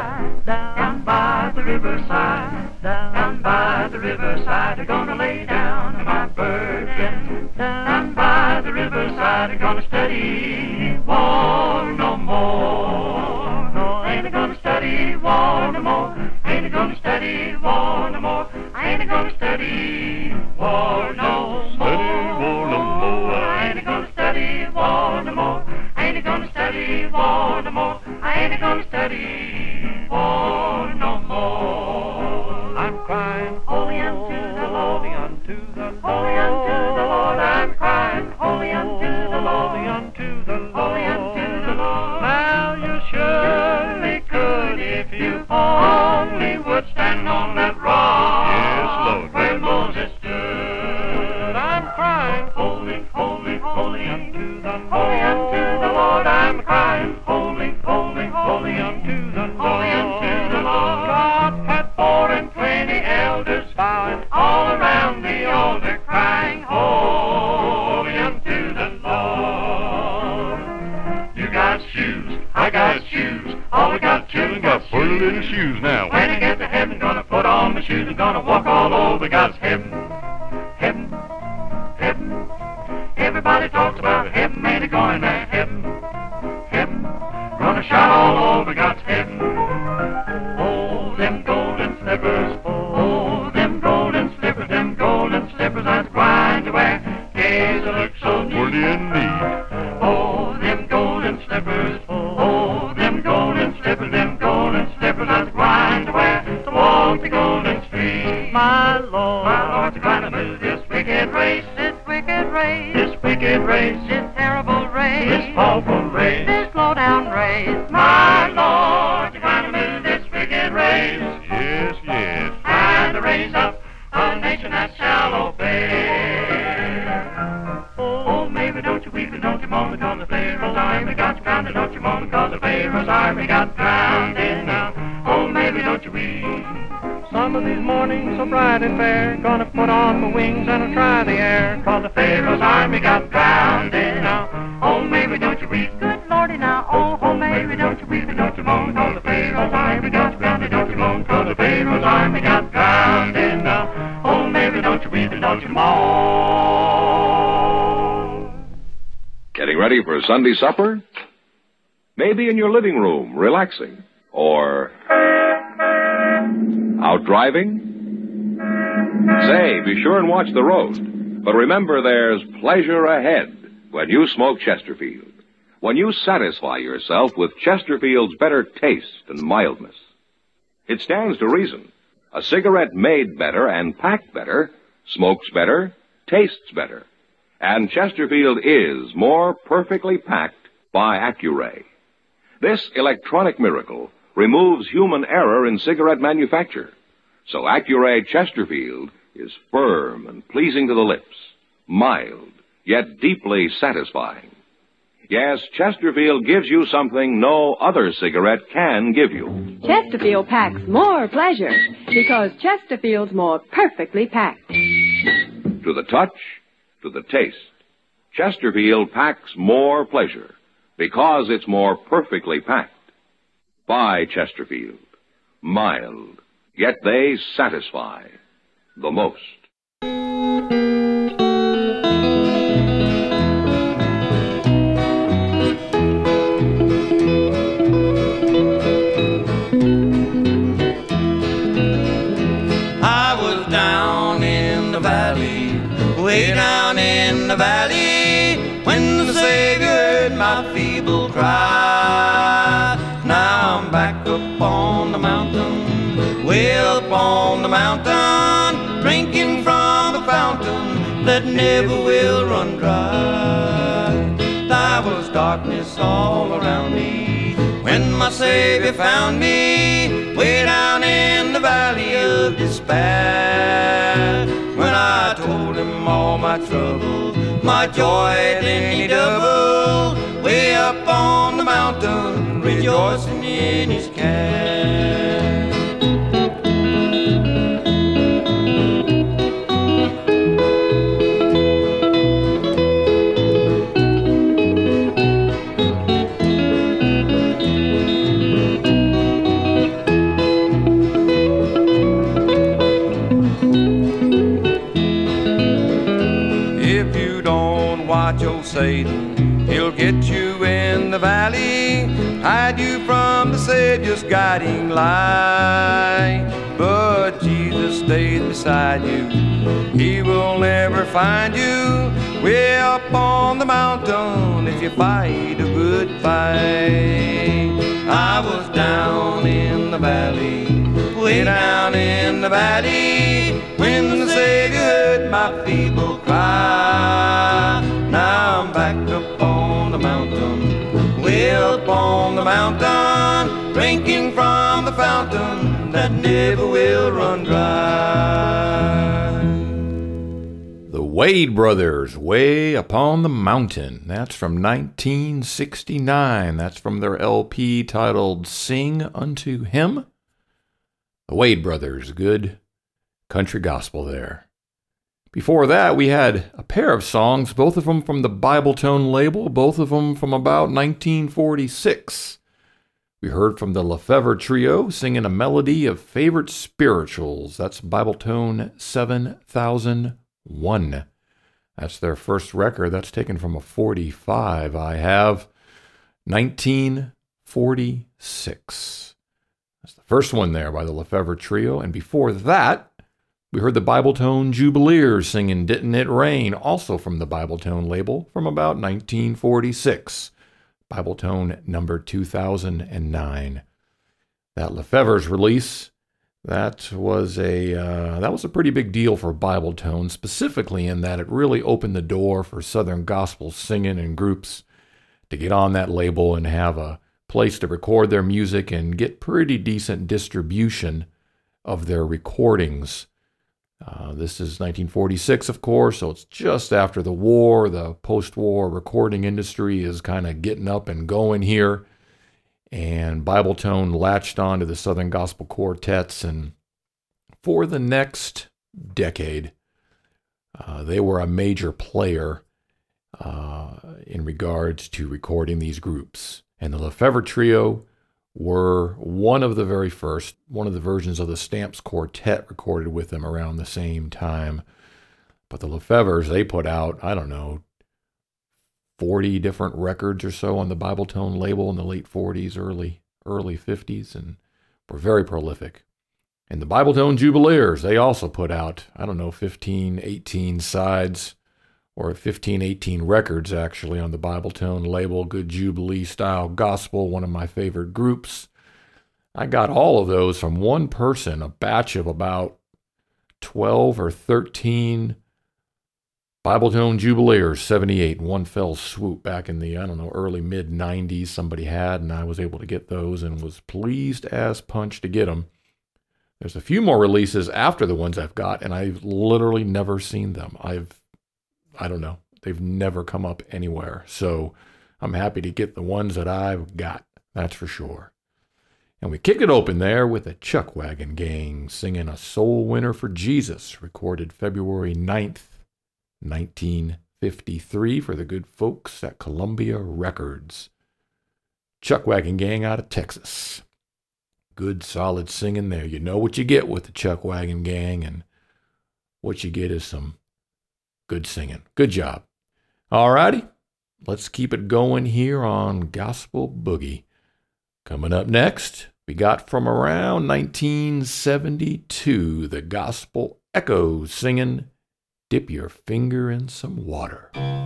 riverside, down by the riverside, down by the riverside. I'm gonna lay down my burden. Down by the riverside, I'm gonna study war no more. No, I ain't gonna study war no more. I ain't gonna study war no more. I ain't gonna study war no more. I ain't gonna study war no more. I ain't gonna study war no more. I ain't gonna study war no more. I'm crying holy unto the Lord, holy unto the Lord, holy unto the Lord. I'm crying holy unto the Lord, holy unto the Lord, holy unto the Lord. Now you surely could if you only would stand on that rock. Yes, Lord, where Moses stood. I'm crying holy, holy, holy unto the Lord, holy unto the Lord. I'm crying holy, holy, holy unto the Lord, holy unto the Lord. God had 24 elders bowing all around the altar, crying holy unto the Lord. You got shoes, I got shoes, all we got children got fur little shoes now. When I get to heaven, gonna put on my shoes and gonna walk all over God's heaven. Heaven, heaven. Everybody talks about heaven, ain't it going there? Heaven, heaven. Gonna shout all over God's heaven. Oh, them golden slippers, oh, them golden slippers, them golden slippers I was going to wear. Days that look so pretty and neat. Oh, them golden slippers, oh, them golden slippers, them golden slippers I was going to wear. To walk the golden street. My Lord's going to move this wicked race, this wicked race, this wicked race, this terrible race, this awful race, this low down race. My Lord, you're going to move this wicked race. Yes, yes. And to raise up a nation that shall obey. Oh, maybe don't you weep and don't you moan, because the Pharaoh's army got you drowned. Don't you moan, because the Pharaoh's army got drowned in now. Oh, maybe don't you weep. Some of these mornings so bright and fair, gonna put on my wings and I'll try the air, cause the Pharaoh's army got drowned in now. Oh, maybe don't you weep, good Lordy now. Oh, maybe don't you weep and don't you moan, cause the Pharaoh's army got drowned. Don't you moan, cause the Pharaoh's army got drowned in now. Oh, maybe don't you weep and don't you moan. Getting ready for Sunday supper? Maybe in your living room, relaxing. Or out driving? Say, be sure and watch the road. But remember, there's pleasure ahead when you smoke Chesterfield. When you satisfy yourself with Chesterfield's better taste and mildness. It stands to reason. A cigarette made better and packed better, smokes better, tastes better. And Chesterfield is more perfectly packed by Accuray. This electronic miracle removes human error in cigarette manufacture. So Accuray Chesterfield is firm and pleasing to the lips, mild, yet deeply satisfying. Yes, Chesterfield gives you something no other cigarette can give you. Chesterfield packs more pleasure because Chesterfield's more perfectly packed. To the touch, to the taste, Chesterfield packs more pleasure because it's more perfectly packed. Buy Chesterfield. Mild, yet they satisfy the most. I was down in the valley, way down in the valley, when the Savior heard my feeble cry. Now I'm back up on the mountain, way up on the mountain, drinking from a fountain that never will run dry. There was darkness all around me when my Savior found me, way down in the valley of despair. When I told him all my trouble, my joy then he doubled, way up on the mountain, rejoicing in his care. He'll get you in the valley, hide you from the Savior's guiding light. But Jesus stays beside you, He will never find you way up on the mountain if you fight a good fight. I was down in the valley, way down in the valley, when the Savior heard my feeble cry. Now I'm back up on the mountain, way up on the mountain, drinking from the fountain that never will run dry. The Wade Brothers, Way Upon the Mountain. That's from 1969. That's from their LP titled Sing Unto Him. The Wade Brothers, good country gospel there. Before that, we had a pair of songs, both of them from the Bibletone label, both of them from about 1946. We heard from the Lefevre Trio singing a melody of favorite spirituals. That's Bibletone 7001. That's their first record. That's taken from a 45 I have. 1946. That's the first one there by the Lefevre Trio. And before that, we heard the Bibletone Jubileers singing Didn't It Rain, also from the Bibletone label from about 1946. Bibletone number 2009. That Lefevre's release, that was a pretty big deal for Bibletone, specifically in that it really opened the door for Southern gospel singing and groups to get on that label and have a place to record their music and get pretty decent distribution of their recordings. This is 1946, of course, so it's just after the war. The post-war recording industry is kind of getting up and going here. And Bibletone latched on to the Southern Gospel Quartets, and for the next decade, they were a major player in regards to recording these groups. And the Lefevre Trio were one of the very first, one of the versions of the Stamps Quartet recorded with them around the same time. But the Lefevres, they put out, 40 different records or so on the Bibletone label in the late 40s, early 50s, and were very prolific. And the Bibletone Jubileers, they also put out, 15, 18 sides, or 15, 18 records, actually, on the Bibletone label. Good Jubilee-style gospel, one of my favorite groups. I got all of those from one person, a batch of about 12 or 13 Bibletone Jubileers, 78, one fell swoop back in the, early mid-90s somebody had, and I was able to get those and was pleased as punch to get them. There's a few more releases after the ones I've got, and I've literally never seen them. They've never come up anywhere. So I'm happy to get the ones that I've got, that's for sure. And we kicked it open there with the Chuck Wagon Gang singing A Soul Winner for Jesus, recorded February 9th, 1953 for the good folks at Columbia Records. Chuck Wagon Gang out of Texas. Good, solid singing there. You know what you get with the Chuck Wagon Gang, and what you get is some good singing. Good job. All righty, let's keep it going here on Gospel Boogie. Coming up next, we got from around 1972, the Gospel Echoes singing Dip Your Finger in Some Water.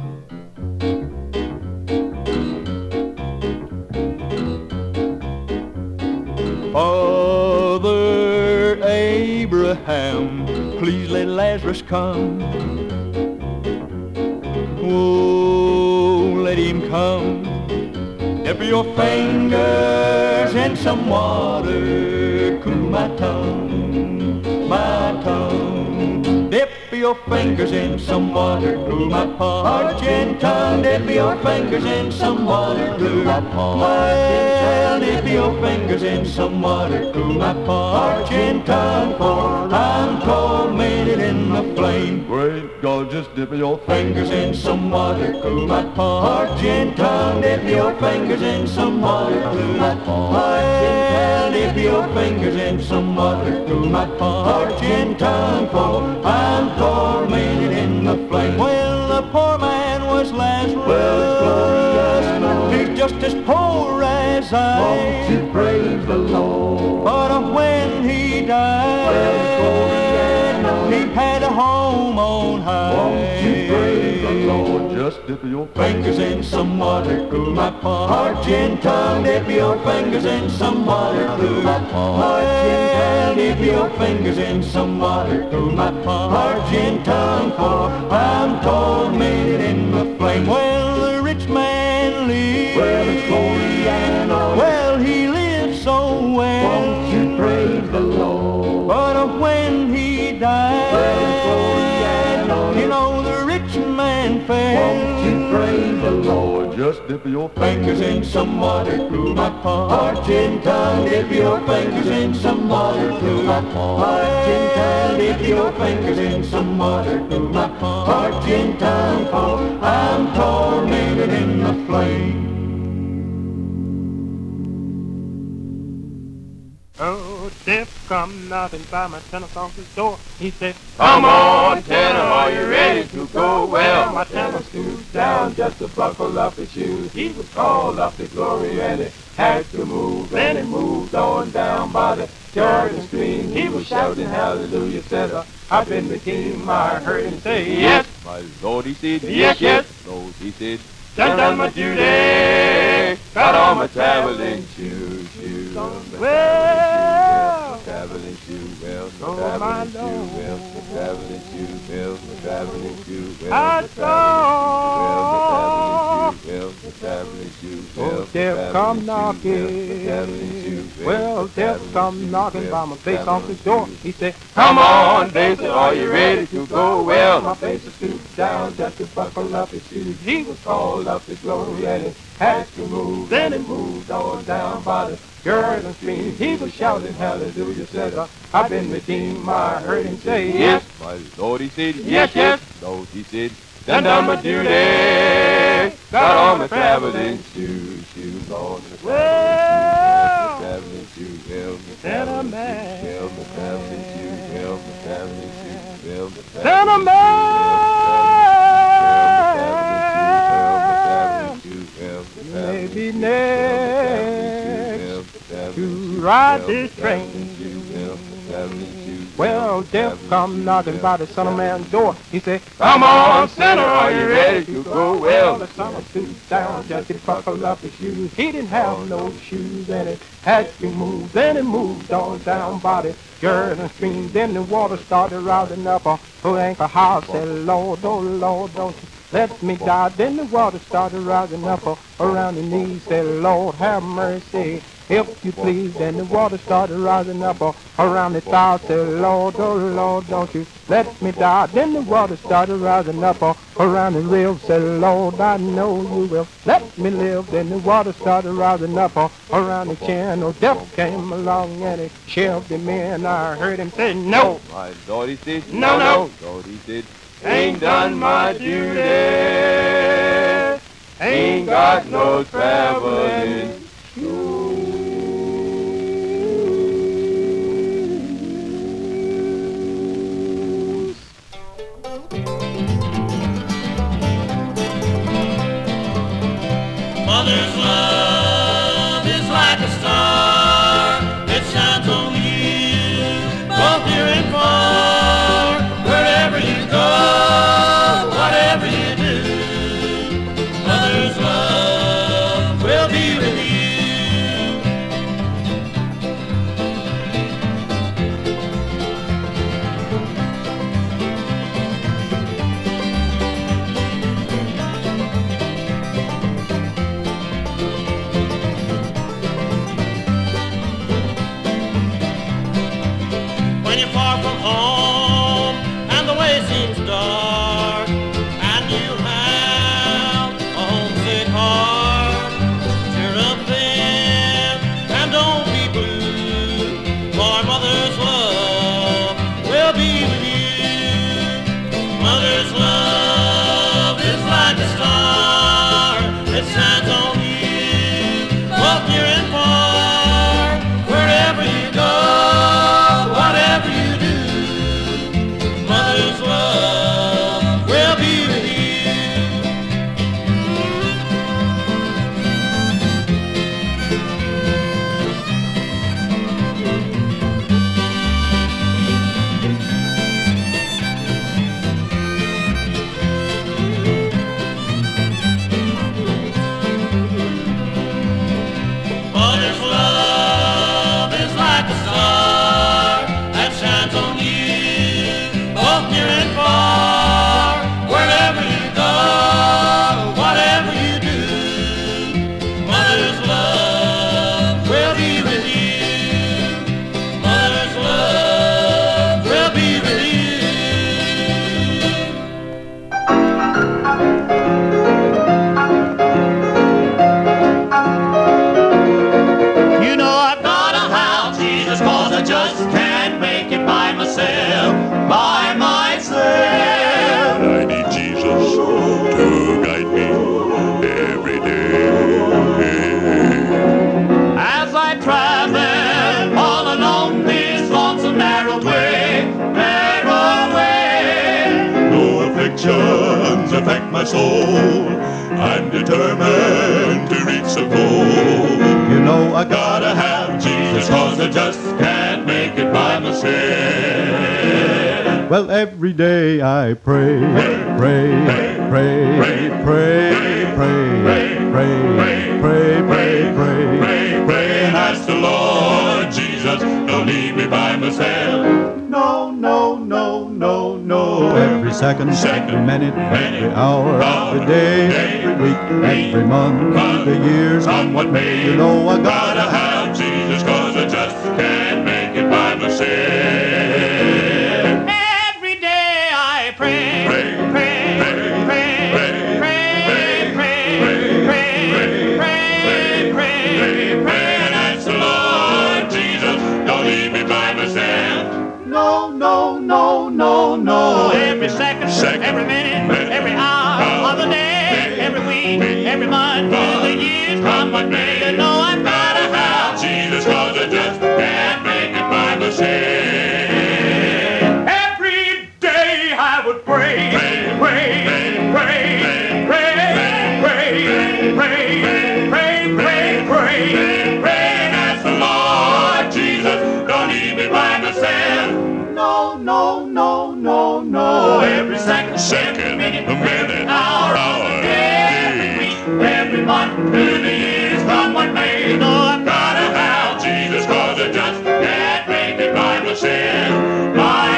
Father Abraham, please let Lazarus come. Oh, let him come. Dip your fingers in some water, cool my tongue, my tongue. Dip your fingers in some water, cool my parching tongue. Dip your fingers in some water, cool my well, dip your fingers in some water, cool my parching tongue. For I'm tormented in the flame. Great God, just dip your fingers in some water, cool my parching tongue. Dip your fingers in some water, cool my well, dip your fingers in some water, cool my parching tongue. For I'm tormented in the flame. Well, the poor man was was Lazarus. He's just as poor as I. Won't you praise the Lord? But when he died, he had a home on high. Won't you praise the Lord? Just dip your Fingers in some water, cool my parched tongue. Dip your fingers in some water, cool my parched tongue. Dip your fingers in some water, cool my parched tongue. For I'm tormented in the flame. Well, the rich man lives. Well, it's glory and honor. Well, he lives so well. Won't you praise the Lord? But when he died, well, it's glory and honor. You know the rich man fell. Won't you praise the Lord? Just dip your fingers in some water, cool my parched tongue. Dip your fingers in some water, cool my parched tongue. Dip your fingers in some water, cool my parched tongue. For I'm tormented in the flame. Oh, Death come knocking by my tenant's office door. He said, Come on, tenant, are you ready to go? Well, my tenant stooped down just to buckle up his shoes. He was called up to glory and he had to move. And he moved on down by the Jordan stream. He was shouting hallelujah, said, I've been redeemed. I heard him say, yes. My Lord, he said, yes, yes. Lord, he said, done my duty. Got all my traveling shoes. Well, traveling shoes, well, oh traveling my shoes, well, traveling shoes, well, traveling shoes, well, I traveling shoes, oh, death come knocking. Well, death come knocking by my face off the door. He said, Come on, Basil, are you ready to go? Well, my face is stooped down just to buckle up his shoes. He was called up to glory and he had to move. Then he moved on down by the Jordan stream. He was shouting hallelujah, said, I've been redeemed. I heard him say, yes. My Lord, he said, yes, yes. Lord, he said, done my duty. Got all my traveling shoes on. Well, traveling shoes, well, Santa man. Well, the traveling shoes, well, the traveling shoes, well, the Santa man. Maybe next to ride this train. Well, death come knocking by the Son of Man's door. He said, Come on, sinner, are you ready to go? Well, the Son of stooped down just to buckle up his shoes. He didn't have no shoes and it had to move. Then he moved on down by the Jordan stream. Then the water started rising up a full anchor house. Said, Lord, oh Lord, don't you let me die. Then the water started rising up around the knees. Said, Lord, have mercy, if you please. Then the water started rising up around the thighs. Said, Lord, oh Lord, don't you let me die. Then the water started rising up around the ribs. Said, Lord, I know you will let me live. Then the water started rising up around the chin. Oh, death came along and he shoved him in. I heard him say, no. My Lord, he said, no, no. Lord, he said, ain't done my duty. Ain't got no traveling shoes. Mother's love is like a star. It shines on you, both near and far. Wherever you go, whatever you do, Mother's love will be with you. soul. I'm determined to reach the goal. You know I Gotta have Jesus, cause I just can't make it by myself. Well, every day I pray, pray, pray, pray, pray, pray, Pray and ask the Lord Jesus, don't leave me by myself. No, no, no, no, no. Every second, every minute, every hour of the day, every week, every month, the years, come what may. You know I Gotta have Jesus, cause I just can't make it by myself. Every day I pray, pray, pray, pray, pray and ask the Lord Jesus, don't leave me by myself. No, no, no, no, no. Every second, every minute, every hour of the day, every week, every month, the years, come what may. You know I've gotta have Jesus, cause I just can't make it by myself. Every day I would pray, pray, pray, pray, pray, pray, pray, pray, and ask the Lord Jesus, don't leave me by myself. No, no, no, no, no. Every second, Second, minute, a minute, hour, every week, every month, through the years, come what may. You know I've Gotta have Jesus, cause I just can't make it by myself. By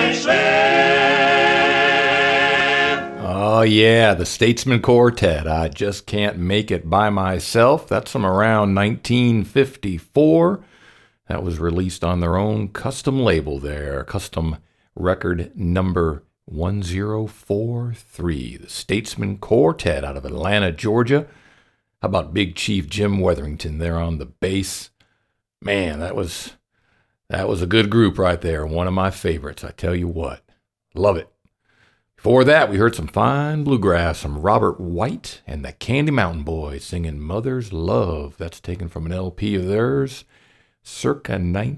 myself. Oh, yeah, the Statesman Quartet. I just can't make it by myself. That's from around 1954. That was released on their own custom label there, custom record number 1043. The Statesman Quartet out of Atlanta, Georgia. How about Big Chief Jim Weatherington there on the bass? Man, that was a good group right there. One of my favorites, I tell you what. Love it. Before that, we heard some fine bluegrass from Robert White and the Candy Mountain Boys singing Mother's Love. That's taken from an LP of theirs, circa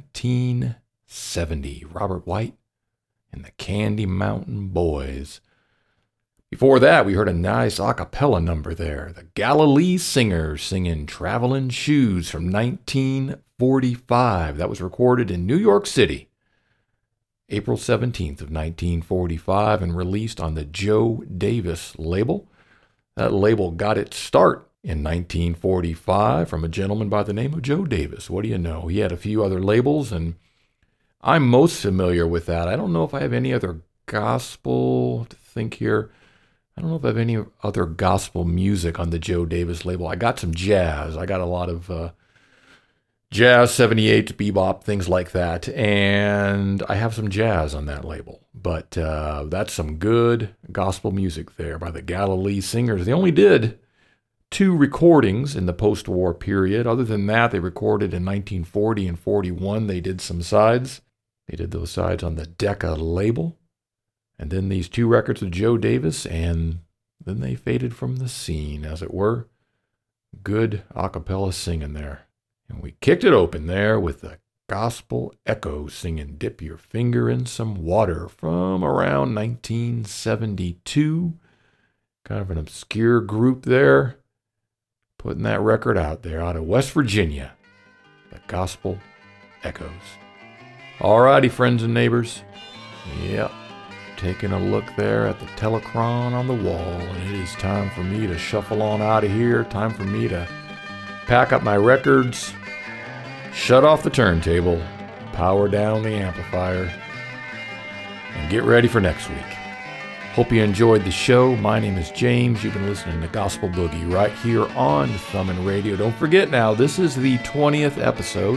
1970. Robert White and the Candy Mountain Boys. Before that, we heard a nice a cappella number there. The Galilee Singers singing Travelin' Shoes from 1945. That was recorded in New York City, April 17th of 1945, and released on the Joe Davis label. That label got its start in 1945 from a gentleman by the name of Joe Davis. What do you know? He had a few other labels, and I'm most familiar with that. I don't know if I have any other gospel to think here. I don't know if I have any other gospel music on the Joe Davis label. I got some jazz. I got a lot of jazz, 78, bebop, things like that. And I have some jazz on that label. But that's some good gospel music there by the Galilee Singers. They only did 2 recordings in the post-war period. Other than that, they recorded in 1940 and 41. They did some sides. They did those sides on the Decca label. And then these 2 records of Joe Davis, and then they faded from the scene, as it were. Good a cappella singing there. And we kicked it open there with the Gospel Echo singing Dip Your Finger in Some Water from around 1972. Kind of an obscure group there, putting that record out there out of West Virginia. The Gospel Echoes. Alrighty, friends and neighbors. Yep. Taking a look there at the Telecron on the wall, and it is time for me to shuffle on out of here. Time for me to pack up my records, shut off the turntable, power down the amplifier, and get ready for next week. Hope you enjoyed the show. My name is James. You've been listening to Gospel Boogie right here on Thummin' Radio. Don't forget now, this is the 20th episode.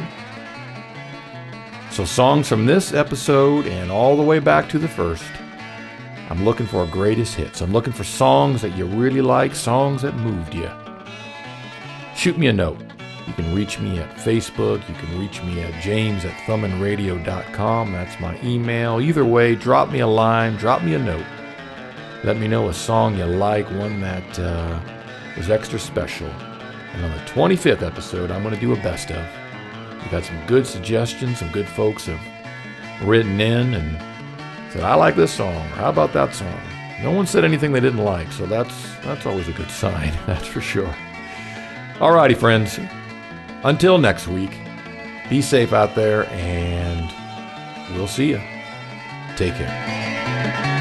So songs from this episode and all the way back to the first. I'm looking for greatest hits. I'm looking for songs that you really like, songs that moved you. Shoot me a note. You can reach me at Facebook. You can reach me at james@thumminradio.com. That's my email. Either way, drop me a line, drop me a note. Let me know a song you like, one that was extra special. And on the 25th episode, I'm going to do a best of. We've had some good suggestions. Some good folks have written in and said, I like this song, or how about that song? No one said anything they didn't like, so that's always a good sign, that's for sure. Alrighty, friends. Until next week, be safe out there, and we'll see you. Take care.